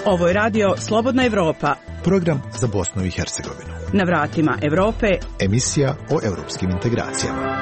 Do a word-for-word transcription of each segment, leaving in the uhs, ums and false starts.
Ovo je radio Slobodna Evropa. Program za Bosnu i Hercegovinu. Na vratima Evrope. Emisija o europskim integracijama.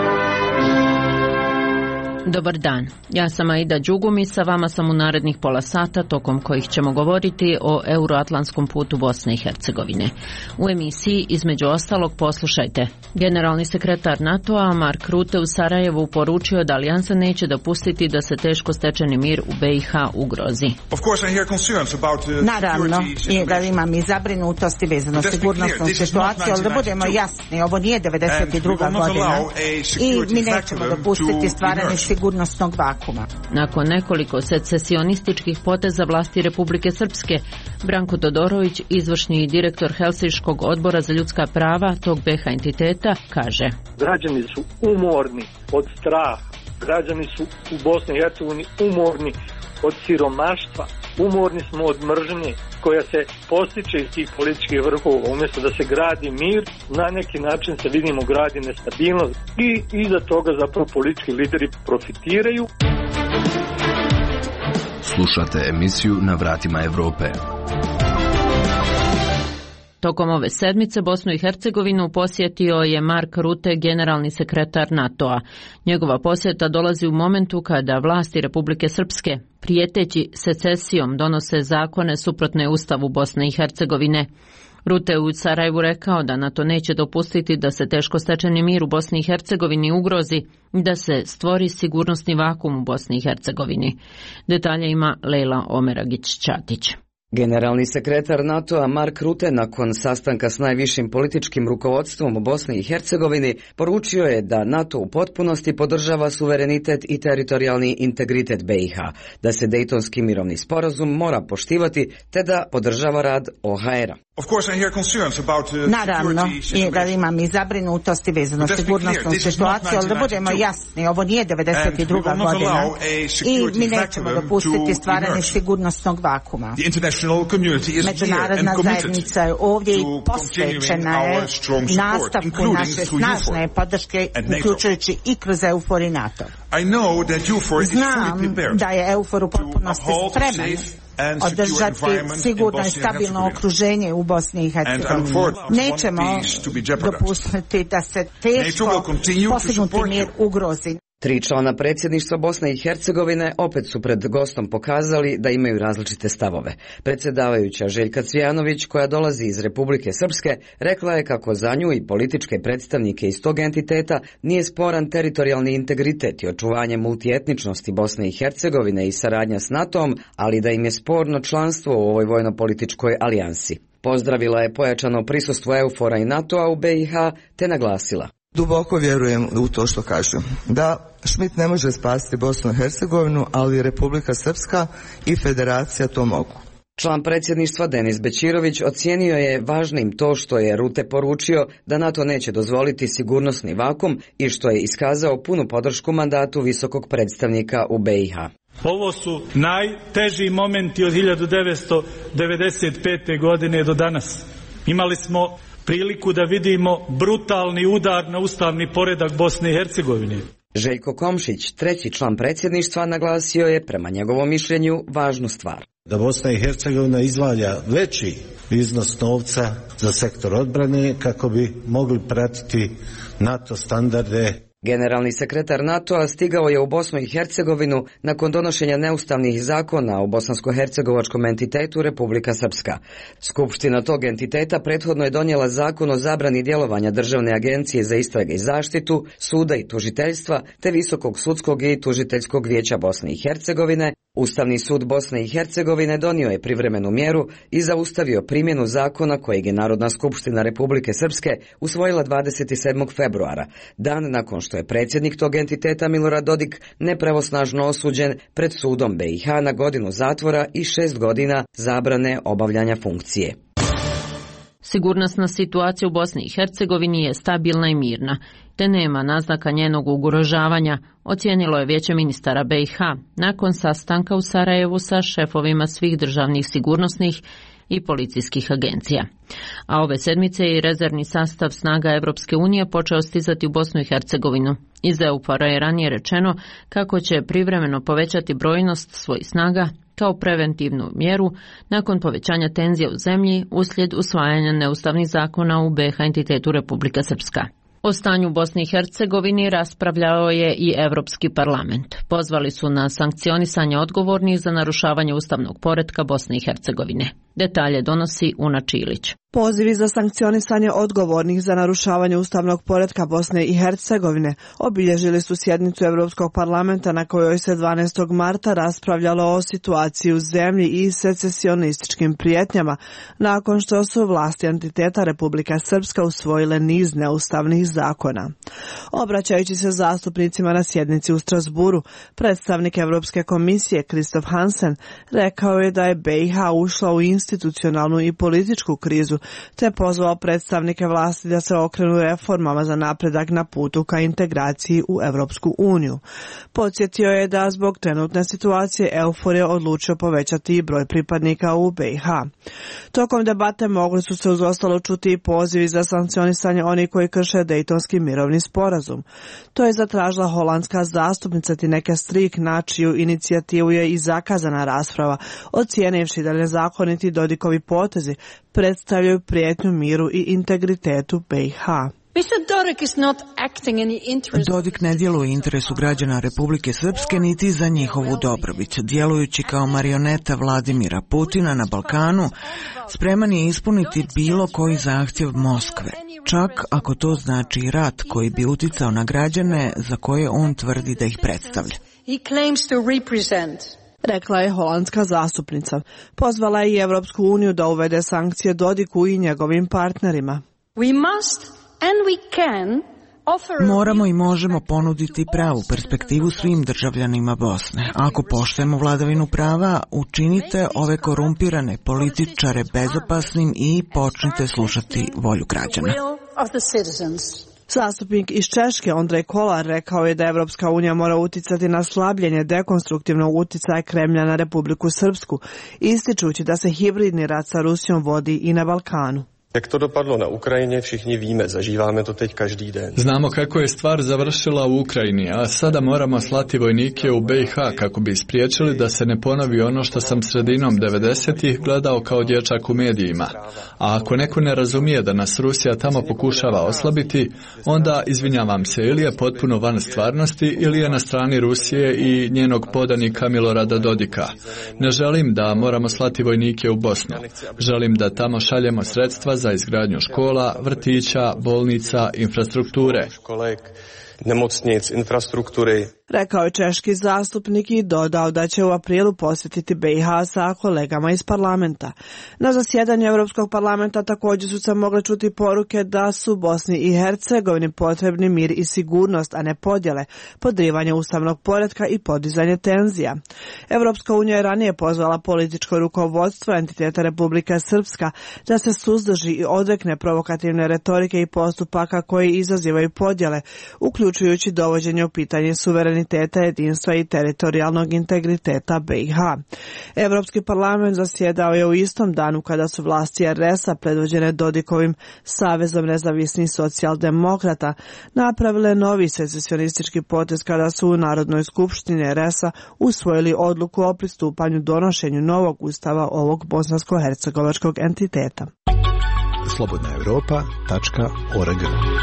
Dobar dan, ja sam Aida Đugum i sa vama sam u narednih pola sata tokom kojih ćemo govoriti o euroatlantskom putu Bosne i Hercegovine. U emisiji između ostalog poslušajte. Generalni sekretar NATO-a Mark Rutte u Sarajevu poručio da alijansa neće dopustiti da se teško stečeni mir u B i H ugrozi. Naravno, i da imam i zabrinutosti vezano sigurnosnu situaciju, ali da budemo jasni, ovo nije devedeset druga godina i mi nećemo dopustiti stvaranje sigurnosnog vakuma. Nakon nekoliko secesionističkih poteza vlasti Republike Srpske, Branko Todorović, izvršni direktor Helsinškog odbora za ljudska prava tog B i H entiteta, kaže: Građani su umorni od straha, građani su u Bosni i Hercegovini umorni od siromaštva, umorni smo od mržnje koja se postiče iz tih političkih vrhova. Umjesto da se gradi mir, na neki način se vidimo gradi nestabilnost i iza toga zapravo politički lideri profitiraju. Slušate emisiju Na vratima Evrope. Tokom ove sedmice Bosnu i Hercegovinu posjetio je Mark Rutte, generalni sekretar NATO-a. Njegova posjeta dolazi u momentu kada vlasti Republike Srpske, prijeteći secesijom, donose zakone suprotne Ustavu Bosne i Hercegovine. Rutte je u Sarajevu rekao da NATO neće dopustiti da se teško stečeni mir u Bosni i Hercegovini ugrozi i da se stvori sigurnosni vakum u Bosni i Hercegovini. Detalje ima Lejla Omeragić-Ćatić. Generalni sekretar NATO-a Mark Rutte nakon sastanka s najvišim političkim rukovodstvom u Bosni i Hercegovini poručio je da NATO u potpunosti podržava suverenitet i teritorijalni integritet B i H, da se Dejtonski mirovni sporazum mora poštivati te da podržava rad O H R-a. Naravno, i da imam i zabrinutosti vezano sigurnosnu situaciju, ali da budemo jasni, ovo nije devedeset druga godina i mi nećemo dopustiti stvaranje sigurnosnog vakuma. Međunarodna zajednica je ovdje i posvećena je nastavku naše snažne podrške, uključujući i kroz EUFOR i NATO. Znam da je EUFOR u potpunosti spreman održati sigurno i stabilno okruženje u Bosni i Hercegovini. Nećemo dopustiti da se teško postignuti mir ugrozi. Tri člana predsjedništva Bosne i Hercegovine opet su pred gostom pokazali da imaju različite stavove. Predsjedavajuća Željka Cvijanović, koja dolazi iz Republike Srpske, rekla je kako za nju i političke predstavnike iz tog entiteta nije sporan teritorijalni integritet i očuvanje multietničnosti Bosne i Hercegovine i saradnja s NATO-om, ali da im je sporno članstvo u ovoj vojno-političkoj alijansi. Pozdravila je pojačano prisustvo EUFOR-a i NATO-a u B i H te naglasila: Duboko vjerujem u to što kažu. Da, Schmidt ne može spasiti Bosnu i Hercegovinu, ali Republika Srpska i Federacija to mogu. Član predsjedništva Denis Bećirović ocijenio je važnim to što je Rutte poručio da NATO neće dozvoliti sigurnosni vakum i što je iskazao punu podršku mandatu visokog predstavnika u B i H. Ovo su najteži momenti od hiljadu devetsto devedeset pete. godine do danas. Imali smo priliku da vidimo brutalni udar na ustavni poredak Bosne i Hercegovine. Željko Komšić, treći član predsjedništva, naglasio je prema njegovom mišljenju važnu stvar. Da Bosna i Hercegovina izdvaja veći iznos novca za sektor odbrane kako bi mogli pratiti NATO standarde. Generalni sekretar NATO-a stigao je u Bosnu i Hercegovinu nakon donošenja neustavnih zakona u bosansko-hercegovačkom entitetu Republika Srpska. Skupština tog entiteta prethodno je donijela zakon o zabrani djelovanja Državne agencije za istrage i zaštitu, suda i tužiteljstva, te Visokog sudskog i tužiteljskog vijeća Bosne i Hercegovine. Ustavni sud Bosne i Hercegovine donio je privremenu mjeru i zaustavio primjenu zakona kojeg je Narodna skupština Republike Srpske usvojila dvadeset sedmog februara, dan nakon što je predsjednik tog entiteta Milorad Dodik nepravosnažno osuđen pred sudom B i H na godinu zatvora i šest godina zabrane obavljanja funkcije. Sigurnosna situacija u Bosni i Hercegovini je stabilna i mirna, te nema naznaka njenog ugrožavanja, ocijenilo je Vijeće ministara B i H nakon sastanka u Sarajevu sa šefovima svih državnih sigurnosnih i policijskih agencija. A ove sedmice je i rezervni sastav snaga Evropske unije počeo stizati u Bosnu i Hercegovinu. Iz EUFOR-a je ranije rečeno kako će privremeno povećati brojnost svojih snaga kao preventivnu mjeru nakon povećanja tenzija u zemlji uslijed usvajanja neustavnih zakona u be ha entitetu Republika Srpska. O stanju u Bosni i Hercegovini raspravljao je i Evropski parlament. Pozvali su na sankcionisanje odgovornih za narušavanje ustavnog poretka Bosne i Hercegovine. Detalje donosi Una Čilić. Pozivi za sankcionisanje odgovornih za narušavanje ustavnog poretka Bosne i Hercegovine obilježili su sjednicu Europskog parlamenta na kojoj se dvanaestog marta raspravljalo o situaciji u zemlji i secesionističkim prijetnjama nakon što su vlasti entiteta Republika Srpska usvojile niz neustavnih zakona. Obraćajući se zastupnicima na sjednici u Strasburu, predstavnik Europske komisije Kristof Hansen rekao je da je be i ha ušla u institucionalnu i političku krizu, te pozvao predstavnike vlasti da se okrenu reformama za napredak na putu ka integraciji u Europsku uniju. Podsjetio je da zbog trenutne situacije EUFOR je odlučio povećati i broj pripadnika u be i ha. Tokom debate mogli su se uz ostalo čuti i pozivi za sankcionisanje onih koji krše Dejtonski mirovni sporazum. To je zatražila holandska zastupnica Tineke Strik, na čiju inicijativu je i zakazana rasprava, ocijenivši da nezakoniti Dodikovi potezi predstavljaju prijetnju miru i integritetu be i ha. Dodik ne djeluje u interesu građana Republike Srpske niti za njihovu dobrobit. Djelujući kao marioneta Vladimira Putina na Balkanu, spreman je ispuniti bilo koji zahtjev Moskve, čak ako to znači rat koji bi uticao na građane za koje on tvrdi da ih predstavlja. Rekla je holandska zastupnica. Pozvala je i Evropsku uniju da uvede sankcije Dodiku i njegovim partnerima. Moramo i možemo ponuditi pravu perspektivu svim državljanima Bosne. Ako poštujemo vladavinu prava, učinite ove korumpirane političare bezopasnim i počnite slušati volju građana. Zastupnik iz Češke Ondrej Kolar rekao je da Evropska unija mora uticati na slabljenje dekonstruktivnog uticaja Kremlja na Republiku Srpsku, ističući da se hibridni rat sa Rusijom vodi i na Balkanu. Jak to dopadlo na Ukrajině, všichni víme, zažíváme to teď každý den. Znamo kako je stvar završila u Ukrajini, a sada moramo slati vojnike u be i ha kako bi spriječili da se ne ponovi ono što sam sredinom devedesetih gledao kao dječak u medijima. A ako neko ne razumije da nas Rusija tamo pokušava oslabiti, onda, izvinjavam se, ili je potpuno van stvarnosti ili je na strani Rusije i njenog podanika Milorada Dodika. Ne želim da moramo slati vojnike u Bosnu. Želim da tamo šaljemo sredstva za izgradnju škola, vrtića, bolnica, infrastrukture. Nemocnic, infrastrukture. Rekao je češki zastupnik i dodao da će u aprilu posjetiti be i ha sa kolegama iz parlamenta. Na zasjedanju Europskog parlamenta također su se mogle čuti poruke da su Bosni i Hercegovini potrebni mir i sigurnost, a ne podjele, podrivanje ustavnog poretka i podizanje tenzija. Europska unija je ranije pozvala političko rukovodstvo entiteta Republika Srpska da se suzdrži i odrekne provokativne retorike i postupaka koji izazivaju podjele, uključujući dovođenje u pitanje suvereniteta, jedinstva i teritorijalnog integriteta be i ha. Europski parlament zasjedao je u istom danu kada su vlasti er es a predvođene Dodikovim Savezom nezavisnih socijaldemokrata napravile novi secesionistički potez kada su u Narodnoj skupštini er es a usvojili odluku o pristupanju donošenju novog ustava ovog bosansko-hercegovačkog entiteta. slobodna europa tačka org.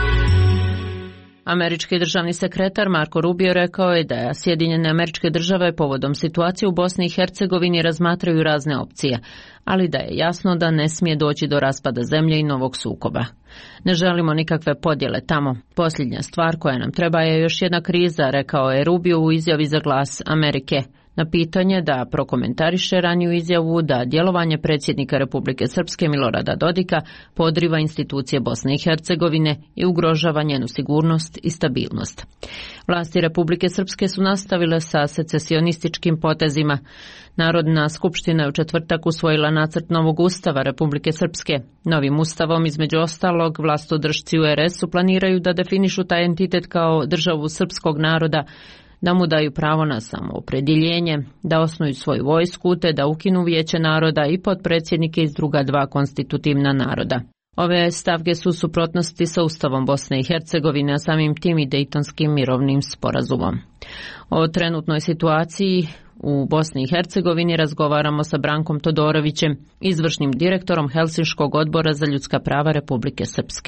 Američki državni sekretar Marko Rubio rekao je da Sjedinjene Američke Države povodom situacije u Bosni i Hercegovini razmatraju razne opcije, ali da je jasno da ne smije doći do raspada zemlje i novog sukoba. Ne želimo nikakve podjele tamo. Posljednja stvar koja nam treba je još jedna kriza, rekao je Rubio u izjavi za Glas Amerike. Na pitanje da prokomentariše raniju izjavu da djelovanje predsjednika Republike Srpske Milorada Dodika podriva institucije Bosne i Hercegovine i ugrožava njenu sigurnost i stabilnost. Vlasti Republike Srpske su nastavile sa secesionističkim potezima. Narodna skupština je u četvrtak usvojila nacrt novog ustava Republike Srpske. Novim ustavom, između ostalog, vlastodržci u er es u planiraju da definišu taj entitet kao državu srpskog naroda, da mu daju pravo na samoopredjeljenje, da osnuju svoju vojsku te da ukinu vijeće naroda i potpredsjednike iz druga dva konstitutivna naroda. Ove stavke su u suprotnosti sa Ustavom Bosne i Hercegovine, a samim tim i Dejtonskim mirovnim sporazumom. O trenutnoj situaciji u Bosni i Hercegovini razgovaramo sa Brankom Todorovićem, izvršnim direktorom Helsinškog odbora za ljudska prava Republike Srpske.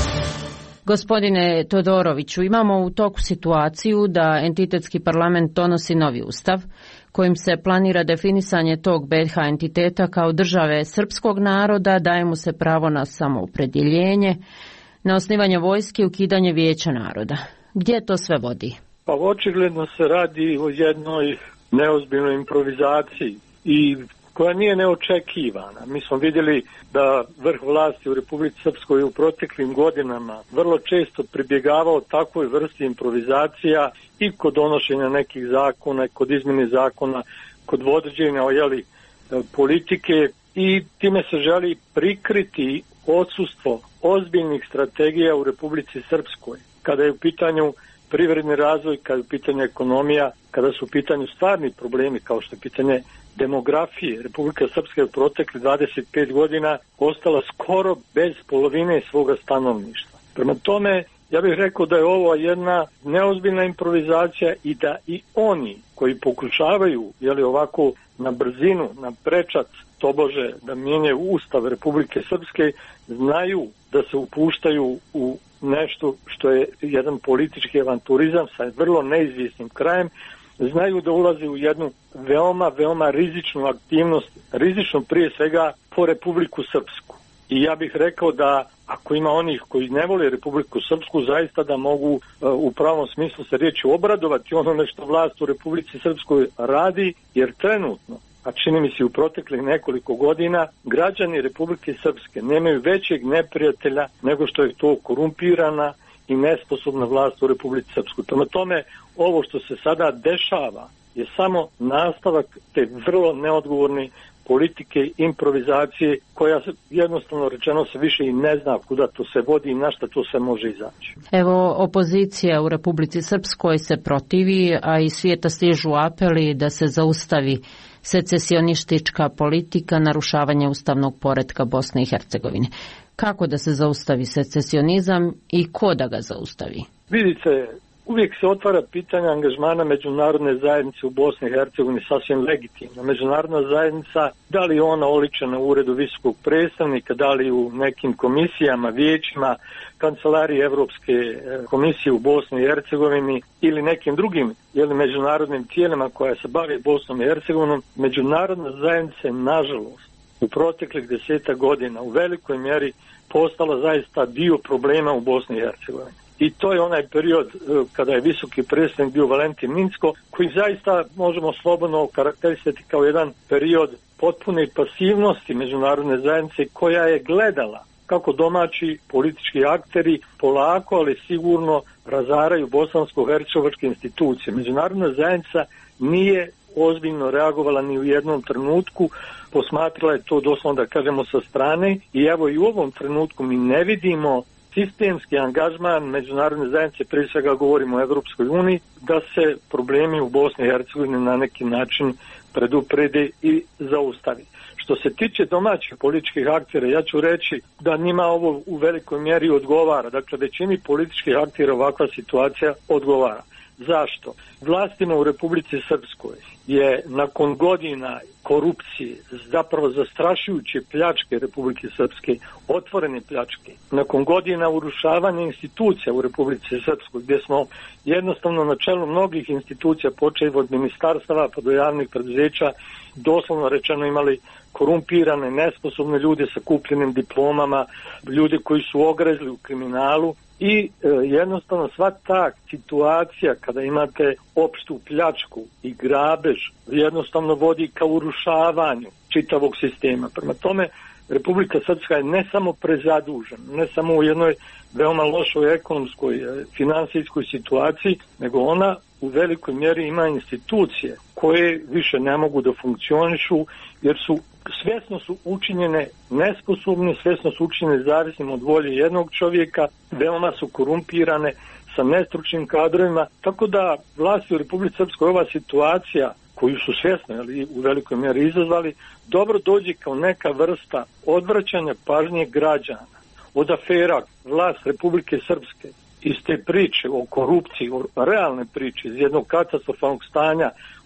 Gospodine Todoroviću, imamo u toku situaciju da entitetski parlament donosi novi ustav kojim se planira definisanje tog B iH entiteta kao države srpskog naroda, daje mu se pravo na samoopredjeljenje, na osnivanje vojske i ukidanje vijeća naroda. Gdje to sve vodi? Pa očigledno se radi o jednoj neozbiljnoj improvizaciji i koja nije neočekivana. Mi smo vidjeli da vrh vlasti u Republici Srpskoj u proteklim godinama vrlo često pribjegavao takvoj vrsti improvizacija i kod donošenja nekih zakona, kod izmjene zakona, kod vođenja jeli, politike i time se želi prikriti odsustvo ozbiljnih strategija u Republici Srpskoj. Kada je u pitanju privredni razvoj, kada je u pitanju ekonomija, kada su u pitanju stvarni problemi kao što je pitanje demografije. Republika Srpska je u proteklih dvadeset pet godina ostala skoro bez polovine svoga stanovništva. Prema tome, ja bih rekao da je ovo jedna neozbiljna improvizacija i da i oni koji pokušavaju jeli, ovako na brzinu, na prečac, tobože da mijenjaju Ustav Republike Srpske, znaju da se upuštaju u nešto što je jedan politički avanturizam sa vrlo neizvjesnim krajem, znaju da ulazi u jednu veoma, veoma rizičnu aktivnost, rizičnu prije svega po Republiku Srpsku. I ja bih rekao da ako ima onih koji ne vole Republiku Srpsku, zaista da mogu u pravom smislu se riječi obradovati onome što vlast u Republici Srpskoj radi, jer trenutno, a čini mi se u proteklih nekoliko godina, građani Republike Srpske nemaju većeg neprijatelja nego što je to korumpirana i nesposobna vlast u Republici Srpskoj. Prema tome, ovo što se sada dešava je samo nastavak te vrlo neodgovorne politike, improvizacije, koja jednostavno rečeno se više i ne zna kuda to se vodi i na šta to se može izaći. Evo, opozicija u Republici Srpskoj se protivi, a iz svijeta stižu apeli da se zaustavi secesionistička politika narušavanja ustavnog poretka Bosne i Hercegovine. Kako da se zaustavi secesionizam i ko da ga zaustavi? Vidite, uvijek se otvara pitanje angažmana međunarodne zajednice u Bosni i Hercegovini sasvim legitimno. Međunarodna zajednica, da li je ona oličena u uredu visokog predstavnika, da li u nekim komisijama, vijećima, kancelariji Evropske komisije u Bosni i Hercegovini ili nekim drugim jeli, međunarodnim tijelima koja se bave Bosnom i Hercegovinom, međunarodna zajednica je nažalost u proteklih deseta godina u velikoj mjeri postala zaista dio problema u Bosni i Hercegovini. I to je onaj period kada je visoki predstavnik bio Valentin Minsko, koji zaista možemo slobodno karakterisati kao jedan period potpune pasivnosti međunarodne zajednice koja je gledala kako domaći politički akteri polako, ali sigurno razaraju bosansko-hercegovačke institucije. Međunarodna zajednica nije ozbiljno reagovala ni u jednom trenutku, posmatrala je to doslovno da kažemo sa strane i evo i u ovom trenutku mi ne vidimo sistemski angažman međunarodne zajednice, prije svega govorimo o Evropskoj uniji, da se problemi u Bosni i Hercegovini na neki način preduprede i zaustavi. Što se tiče domaćih političkih aktera, ja ću reći da njima ovo u velikoj mjeri odgovara. Dakle, većini političkih aktera ovakva situacija odgovara. Zašto? Vlastima u Republici Srpskoj je nakon godina korupcije, zapravo zastrašujuće pljačke Republike Srpske, otvorene pljačke, nakon godina urušavanja institucija u Republici Srpskoj, gdje smo jednostavno na čelu mnogih institucija, počev od ministarstava pa do javnih preduzeća, doslovno rečeno imali korumpirane, nesposobne ljude sa kupljenim diplomama, ljude koji su ogrezli u kriminalu i e, jednostavno sva ta situacija kada imate opštu pljačku i grabež jednostavno vodi ka urušavanju čitavog sistema. Prema tome, Republika Srpska je ne samo prezadužena, ne samo u jednoj veoma lošoj ekonomskoj, finansijskoj situaciji, nego ona u velikoj mjeri ima institucije koje više ne mogu da funkcionišu jer su svjesno su učinjene nesposobne, svjesno su učinjene zavisnim od volje jednog čovjeka, veoma su korumpirane sa nestručnim kadrovima, tako da vlasti u Republici Srpskoj ova situacija koju su svjesno ali u velikoj mjeri izazvali, dobro dođe kao neka vrsta odvraćanja pažnje građana od afera. Vlast Republike Srpske iz te priče o korupciji, o realne priče, iz jednog katastrofalnog stanja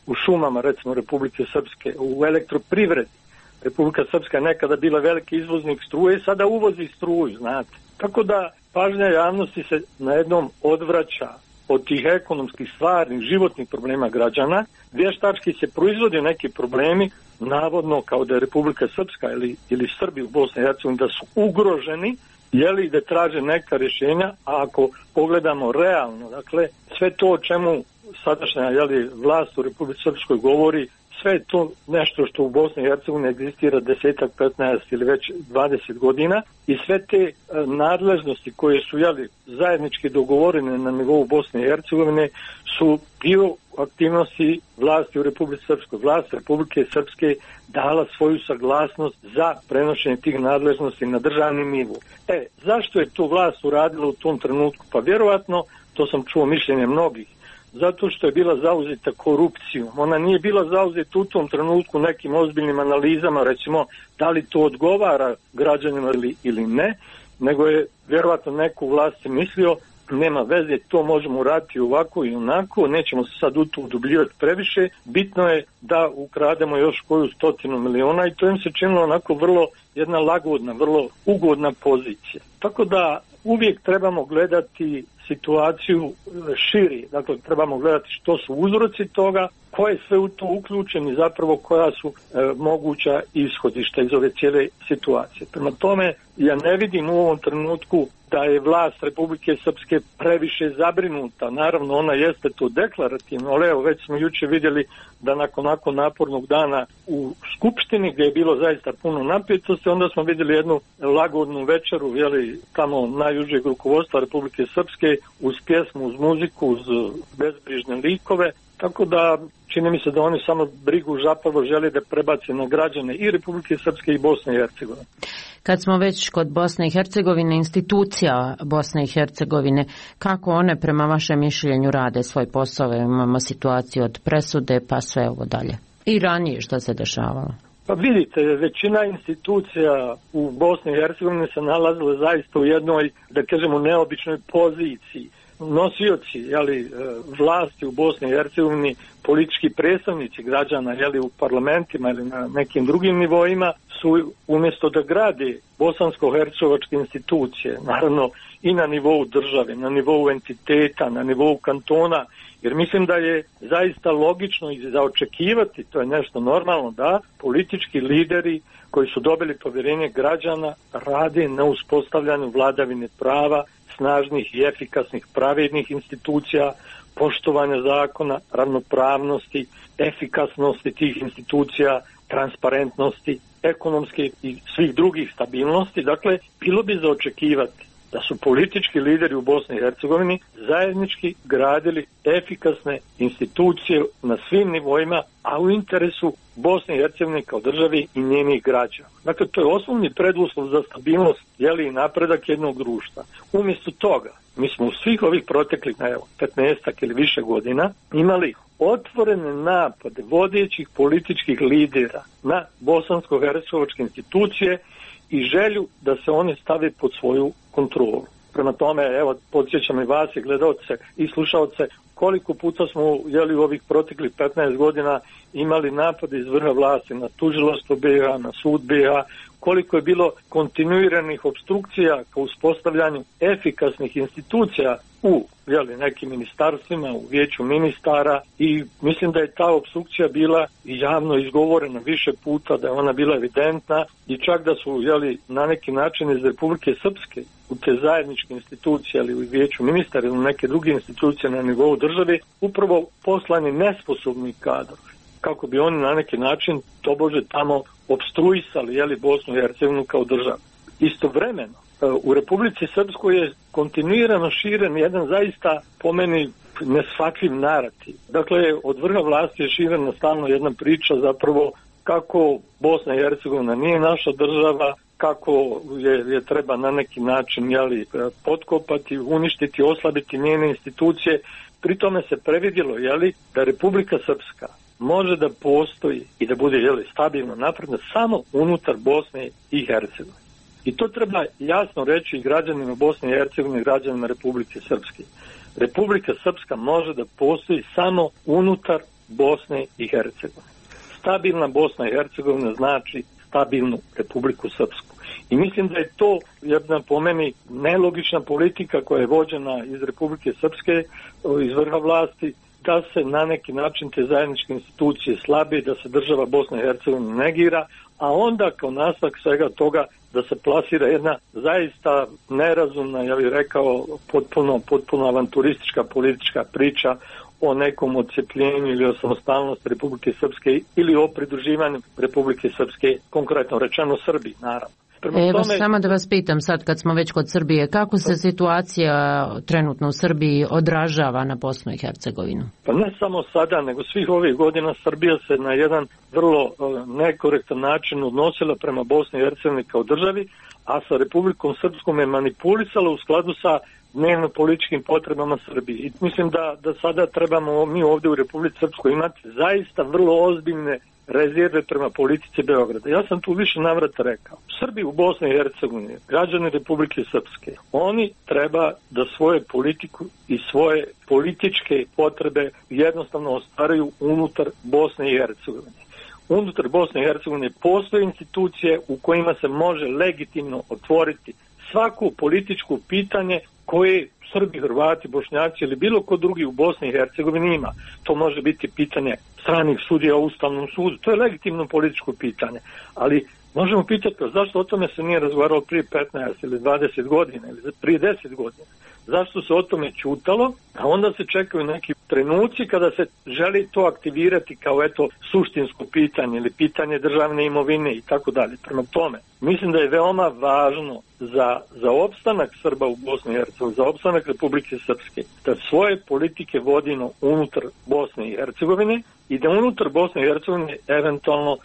u šumama, recimo Republike Srpske, u elektroprivredi. Republika Srpska je nekada bila veliki izvoznik struje, sada uvozi struju, znate. Tako da pažnja javnosti se na jednom odvraća od tih ekonomskih, stvarnih, životnih problema građana. Vještački se proizvode neki problemi, navodno kao da je Republika Srpska ili, ili Srbi u Bosni i Hercegovini da su ugroženi, jeli da traže neka rješenja, a ako pogledamo realno, dakle, sve to o čemu sadašnja jeli, vlast u Republici Srpskoj govori, sve je to nešto što u Bosni i Hercegovini egzistira desetak, petnaest ili već dvadeset godina i sve te e, nadležnosti koje su jeli, zajednički dogovorene na nivou Bosne i Hercegovine su dio aktivnosti vlasti u Republici Srpskoj. Vlast Republike Srpske dala svoju saglasnost za prenošenje tih nadležnosti na državni nivo. E, zašto je to vlast uradila u tom trenutku? Pa vjerovatno, to sam čuo mišljenje mnogih, zato što je bila zauzeta korupcijom. Ona nije bila zauzeta u tom trenutku nekim ozbiljnim analizama, recimo da li to odgovara građanima ili, ili ne, nego je vjerovatno neko u vlasti mislio nema veze, to možemo uraditi ovako i onako, nećemo se sad u to udubljivati previše, bitno je da ukrademo još koju stotinu miliona i to im se činilo onako vrlo jedna lagodna, vrlo ugodna pozicija. Tako da uvijek trebamo gledati situaciju širi, dakle trebamo gledati što su uzroci toga, ko je sve u to uključen i zapravo koja su e, moguća ishodišta iz ove cijele situacije. Prema tome, ja ne vidim u ovom trenutku da je vlast Republike Srpske previše zabrinuta. Naravno, ona jeste to deklarativno, ali evo, već smo jučer vidjeli da nakon nakon napornog dana u Skupštini, gdje je bilo zaista puno napetosti, onda smo vidjeli jednu lagodnu večeru, jeli, tamo najužeg rukovodstva Republike Srpske, uz pjesmu, uz muziku, uz bezbrižne likove, tako da čini mi se da oni samo brigu zapravo žele da prebace na građane i Republike Srpske i Bosne i Hercegovine. Kad smo već kod Bosne i Hercegovine, institucija Bosne i Hercegovine, kako one prema vašem mišljenju rade svoj posao? Imamo situaciju od presude pa sve ovo dalje. I ranije što se dešavalo? Pa vidite, većina institucija u Bosni i Hercegovini se nalazila zaista u jednoj, da kažemo, neobičnoj poziciji. Nosioci jeli, vlasti u Bosni i Hercegovini, politički predstavnici građana jeli, u parlamentima ili na nekim drugim nivoima su umjesto da grade bosansko-hercegovačke institucije, naravno i na nivou države, na nivou entiteta, na nivou kantona, jer mislim da je zaista logično i za očekivati, to je nešto normalno, da politički lideri koji su dobili povjerenje građana rade na uspostavljanju vladavine prava, snažnih i efikasnih pravednih institucija, poštovanja zakona, ravnopravnosti, efikasnosti tih institucija, transparentnosti, ekonomske i svih drugih stabilnosti. Dakle, bilo bi za očekivati da su politički lideri u Bosni i Hercegovini zajednički gradili efikasne institucije na svim nivoima, a u interesu Bosne i Hercegovine kao države i njenih građana. Dakle, to je osnovni preduslov za stabilnost, jeli, i napredak jednog društva. Umjesto toga, mi smo u svih ovih proteklih, evo, petnaestak ili više godina imali otvorene napade vodećih političkih lidera na bosansko-hercegovačke institucije i želju da se one stave pod svoju kontrolu. Prema tome, evo, podsjećam i vas i gledalce i slušalce, koliko puta smo jeli u ovih proteklih petnaest godina imali napade iz vrha vlasti na tužilaštvo B iH, na sud B iH, koliko je bilo kontinuiranih obstrukcija ka uspostavljanju efikasnih institucija u jeli, nekim ministarstvima, u vijeću ministara i mislim da je ta obstrukcija bila i javno izgovorena više puta, da je ona bila evidentna i čak da su jeli, na neki način iz Republike Srpske u te zajedničke institucije ili u vijeću ministara ili neke druge institucije na nivou države upravo poslani nesposobni kadrovi kako bi oni na neki način tobože tamo obstruisali jeli, Bosnu i Hercegovinu kao državu. Istovremeno, u Republici Srpskoj je kontinuirano širen jedan zaista po meni neshvatljiv narativ. Dakle, od vrha vlasti je širena stalno jedna priča zapravo kako Bosna i Hercegovina nije naša država, kako je, je treba na neki način jeli, potkopati, uništiti, oslabiti njene institucije. Pri tome se previdjelo jeli, da Republika Srpska može da postoji i da bude jeli, stabilno napredna samo unutar Bosne i Hercegovine. I to treba jasno reći i građanima Bosne i Hercegovine i građanima Republike Srpske. Republika Srpska može da postoji samo unutar Bosne i Hercegovine. Stabilna Bosna i Hercegovina znači stabilnu Republiku Srpsku. I mislim da je to jedna po meni nelogična politika koja je vođena iz Republike Srpske, iz vrha vlasti, da se na neki način te zajedničke institucije slabe, da se država Bosna i Hercegovina negira, a onda kao nastavak svega toga da se plasira jedna zaista nerazumna, ja bih rekao, potpuno, potpuno avanturistička politička priča o nekom odcepljenju ili o samostalnosti Republike Srpske ili o pridruživanju Republike Srpske, konkretno rečeno Srbiji, naravno. Prema Evo tome... samo da vas pitam sad kad smo već kod Srbije, kako se situacija trenutno u Srbiji odražava na Bosnu i Hercegovinu? Pa ne samo sada, nego svih ovih godina Srbija se na jedan vrlo nekorektan način odnosila prema Bosni i Hercegovini kao državi, a sa Republikom Srpskom je manipulisala u skladu sa dnevno političkim potrebama Srbije. I mislim da, da sada trebamo mi ovdje u Republici Srpskoj imati zaista vrlo ozbiljne rezerve prema politici Beograda. Ja sam tu više navrata rekao. Srbi u Bosni i Hercegovini, građani Republike Srpske, oni treba da svoje politiku i svoje političke potrebe jednostavno ostvaruju unutar Bosne i Hercegovine. Unutar Bosne i Hercegovine postoje institucije u kojima se može legitimno otvoriti svako političko pitanje koje Srbi, Hrvati, Bošnjaci ili bilo ko drugi u Bosni i Hercegovini ima. To može biti pitanje stranih sudija u Ustavnom sudu. To je legitimno političko pitanje. Ali možemo pitati zašto o tome se nije razgovaralo prije petnaest ili dvadeset godina ili prije deset godina. Zašto se o tome ćutalo, a onda se čekaju neki trenuci kada se želi to aktivirati kao eto suštinsko pitanje ili pitanje državne imovine i tako dalje. Prema tome, mislim da je veoma važno za, za opstanak Srba u Bosni i Hercegovini, za opstanak Republike Srpske, da svoje politike vodimo unutar Bosne i Hercegovine i da unutar Bosne i Hercegovine eventualno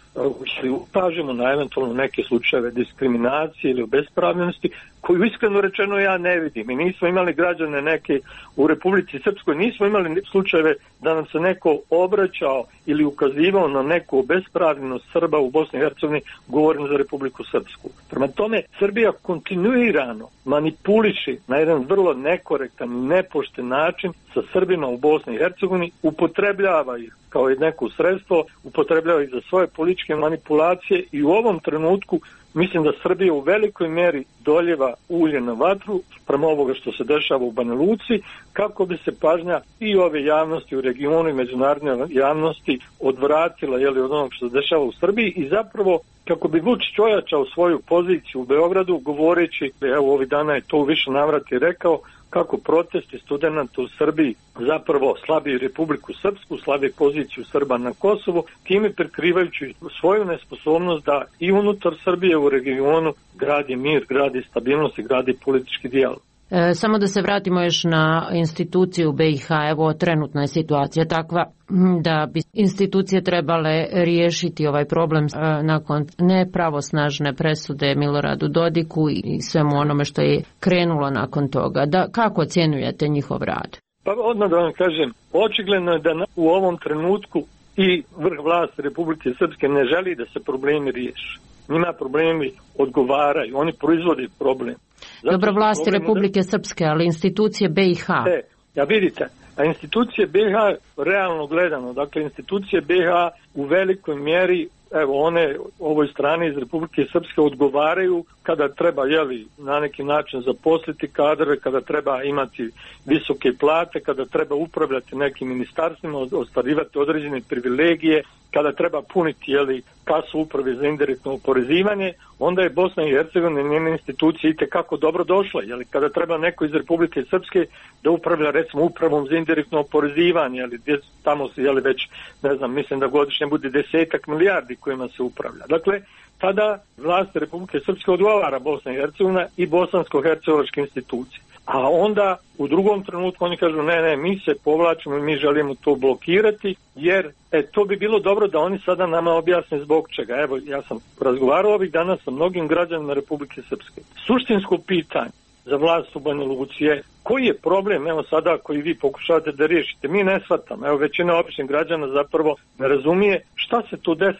ukažemo na eventualno neke slučajeve diskriminacije ili obespravljenosti, koju iskreno rečeno ja ne vidim. Mi nismo imali građane neke u Republici Srpskoj, nismo imali slučajeve da nam se neko obraćao ili ukazivao na neku obespravljenost Srba u Bosni i Hercegovini, govorim za Republiku Srpsku. Prema tome, Srbija kontinuirano manipuliše na jedan vrlo nekorektan i nepošten način sa Srbima u Bosni i Hercegovini, upotrebljava ih kao neko sredstvo, upotrebljava ih za svoje političke manipulacije i u ovom trenutku mislim da Srbija u velikoj mjeri doljeva ulje na vatru prema ovoga što se dešava u Banja Luci, kako bi se pažnja i ove javnosti u regionu i međunarodne javnosti odvratila jeli, od onog što se dešava u Srbiji i zapravo kako bi Vučić ojačao svoju poziciju u Beogradu govoreći, evo ovih dana je to više navrati rekao, kako protesti studenta u Srbiji zapravo slabiju Republiku Srpsku, slabiju poziciju Srba na Kosovu, time prikrivajući svoju nesposobnost da i unutar Srbije u regionu gradi mir, gradi stabilnost i gradi politički dijalog. E, samo da se vratimo još na instituciju u B i H. Evo, trenutna je situacija takva da bi institucije trebale riješiti ovaj problem e, nakon nepravosnažne presude Miloradu Dodiku i svemu onome što je krenulo nakon toga. Da, kako ocjenjujete njihov rad? Pa odmah da vam kažem, očigledno je da u ovom trenutku i vrh vlasti Republike Srpske ne želi da se problemi riješi. Njima problemi odgovaraju, oni proizvode problem. Zato Dobro, vlasti Republike da... Srpske, ali institucije B i H. E, ja vidite, a institucije B i H realno gledano, dakle institucije B i H u velikoj mjeri, evo one ovoj strani iz Republike Srpske odgovaraju kada treba jeli, na neki način zaposliti kadrove, kada treba imati visoke plate, kada treba upravljati nekim ministarstvima, ostvarivati određene privilegije, kada treba puniti jeli, kasu uprave za indirektno oporezivanje, onda je Bosna i Hercegovina i njene institucije itekako dobro došla. Jeli, kada treba neko iz Republike Srpske da upravlja recimo upravom za indirektno oporezivanje, jeli, gdje tamo se jeli, već, ne znam, mislim da godišnje bude desetak milijardi kojima se upravlja. Dakle, tada vlast Republike Srpske odgovara Bosna i Hercegovina i bosansko-hercegovačke institucije. A onda u drugom trenutku oni kažu ne, ne, mi se povlačimo i mi želimo to blokirati, jer e, to bi bilo dobro da oni sada nama objasne zbog čega. Evo, ja sam razgovarao ovih dana sa mnogim građanima Republike Srpske. Suštinsko pitanje za vlast u Banja Luci je koji je problem, evo sada koji vi pokušavate da riješite, mi ne shvatamo. Evo, većina običnih građana zapravo ne razumije šta se to desilo.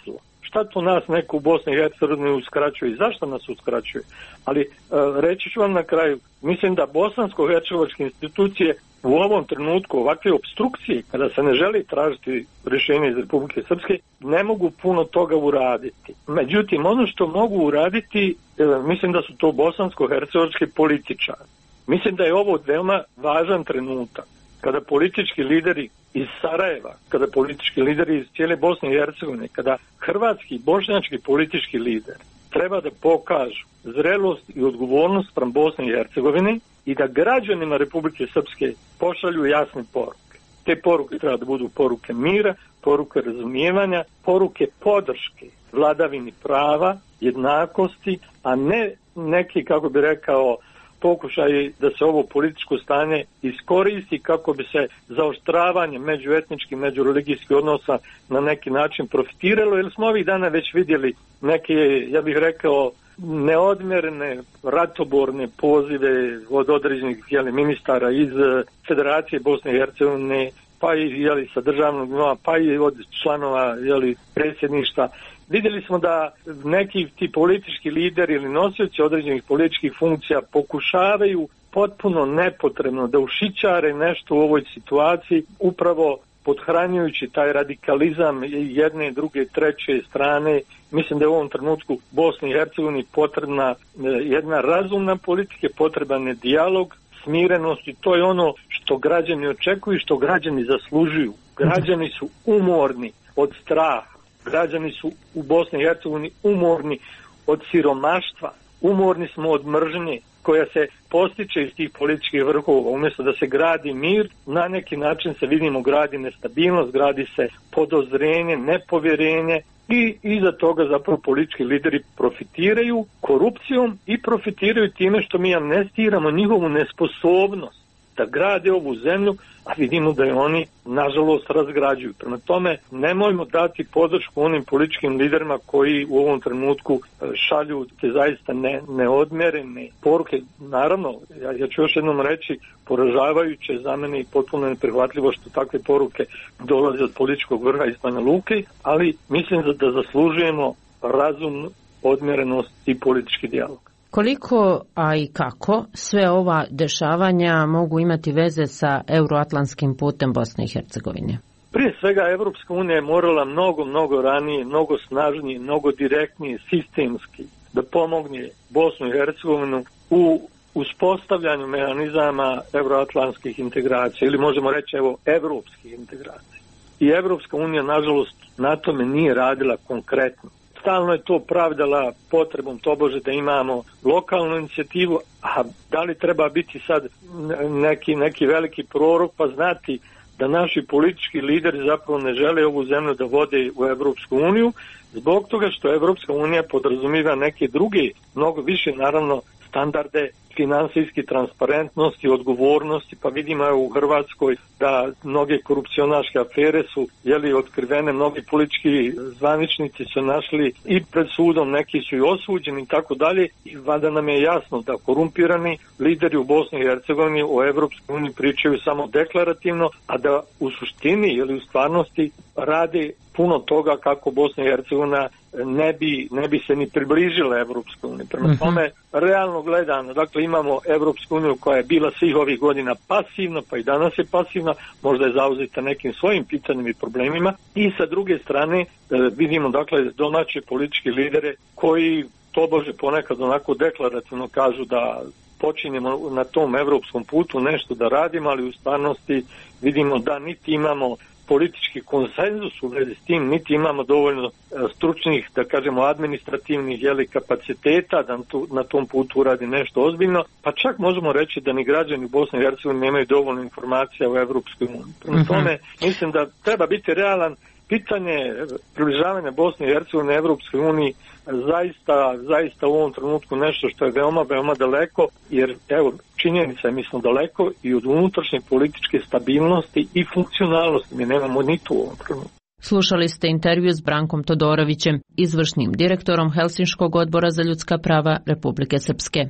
šta to nas neko u Bosni i Hercegovini uskraćuje i zašto nas uskraćuje. Ali reći ću vam na kraju, mislim da bosansko-hercegovačke institucije u ovom trenutku ovakve opstrukcije, kada se ne želi tražiti rješenje iz Republike Srpske, ne mogu puno toga uraditi. Međutim, ono što mogu uraditi, mislim da su to bosansko-hercegovački političari. Mislim da je ovo veoma važan trenutak. Kada politički lideri iz Sarajeva, kada politički lideri iz cijele Bosne i Hercegovine, kada hrvatski i bošnjački politički lideri treba da pokažu zrelost i odgovornost prema Bosne i Hercegovine i da građanima Republike Srpske pošalju jasne poruke. Te poruke treba da budu poruke mira, poruke razumijevanja, poruke podrške vladavini prava, jednakosti, a ne neki, kako bi rekao, pokušaj da se ovo političko stanje iskoristi kako bi se zaoštravanje međuetničkih, međureligijskih odnosa na neki način profitiralo, jer smo ovih dana već vidjeli neke, ja bih rekao, neodmjerene, ratoborne pozive od određenih jeli, ministara iz Federacije Bosne i Hercegovine, pa i jeli, sa državnog nivoa, pa i od članova jeli, predsjedništva. Vidjeli smo da neki ti politički lideri ili nosioci određenih političkih funkcija pokušavaju potpuno nepotrebno da ušićare nešto u ovoj situaciji, upravo pothranjujući taj radikalizam jedne, druge, treće strane. Mislim da je u ovom trenutku Bosni i Hercegovini potrebna jedna razumna politika, potreban je dijalog, smirenost i to je ono što građani očekuju i što građani zaslužuju. Građani su umorni od straha. Građani su u Bosni i Hercegovini umorni od siromaštva, umorni smo od mržnje koja se postiče iz tih političkih vrhova. Umjesto da se gradi mir, na neki način se vidimo gradi nestabilnost, gradi se podozrenje, nepovjerenje i iza toga zapravo politički lideri profitiraju korupcijom i profitiraju time što mi amnestiramo njihovu nesposobnost da grade ovu zemlju, a vidimo da je oni nažalost razgrađuju. Prema tome, nemojmo dati podršku onim političkim liderima koji u ovom trenutku šalju te zaista ne, neodmjerene poruke. Naravno, ja, ja ću još jednom reći, poražavajuće za mene i potpuno neprihvatljivo što takve poruke dolaze od političkog vrha iz Banja Luke, ali mislim da, da zaslužujemo razum, odmjerenost i politički dijalog. Koliko, a i kako, sve ova dešavanja mogu imati veze sa euroatlantskim putem Bosne i Hercegovine? Prije svega, Evropska unija je morala mnogo, mnogo ranije, mnogo snažnije, mnogo direktnije, sistemski da pomogne Bosnu i Hercegovinu u uspostavljanju mehanizama euroatlantskih integracija ili možemo reći evo evropskih integracija. I Evropska unija, nažalost, na tome nije radila konkretno. Stalno je to pravdala potrebom tobože da imamo lokalnu inicijativu, a da li treba biti sad neki, neki veliki prorok pa znati da naši politički lideri zapravo ne žele ovu zemlju da vode u Evropsku uniju, zbog toga što Evropska unija podrazumiva neke druge, mnogo više naravno standarde finansijski transparentnosti, odgovornosti, pa vidimo u Hrvatskoj da mnoge korupcionaške afere su jeli otkrivene, mnogi politički zvaničnici su našli i pred sudom, neki su i osuđeni i tako dalje, i valjda nam je jasno da korumpirani lideri u Bosni i Hercegovini o Evropskoj uniji pričaju samo deklarativno, a da u suštini ili u stvarnosti rade puno toga kako Bosna i Hercegovina ne bi, ne bi se ni približila Evropskoj uniji. Prema tome, realno gledano, dakle imamo Evropsku uniju koja je bila svih ovih godina pasivna, pa i danas je pasivna, možda je zauzeta nekim svojim pitanjima i problemima, i sa druge strane vidimo dakle domaće političke lidere koji tobože ponekad onako deklarativno kažu da počinjemo na tom evropskom putu nešto da radimo, ali u stvarnosti vidimo da niti imamo politički konsenzus u vezi s tim, niti imamo dovoljno stručnih, da kažemo, administrativnih jeli, kapaciteta da na tom putu uradi nešto ozbiljno, pa čak možemo reći da ni građani Bosne i Hercegovine nemaju dovoljno informacija o Evropskoj uniji. Prema tome, mislim da treba biti realan. Pitanje približavanja Bosne i Hercegovine Evropskoj uniji zaista, zaista u ovom trenutku nešto što je veoma, veoma daleko, jer evo, činjenica je, mi smo daleko i od unutrašnje političke stabilnosti i funkcionalnosti. Mi nemamo ni tu u ovom trenutku. Slušali ste intervju s Brankom Todorovićem, izvršnim direktorom Helsinškog odbora za ljudska prava Republike Srpske.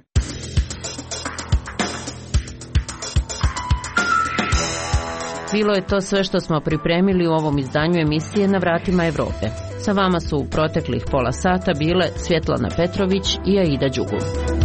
Bilo je to sve što smo pripremili u ovom izdanju emisije Na vratima Evrope. Sa vama su u proteklih pola sata bile Svjetlana Petrović i Aida Đugul.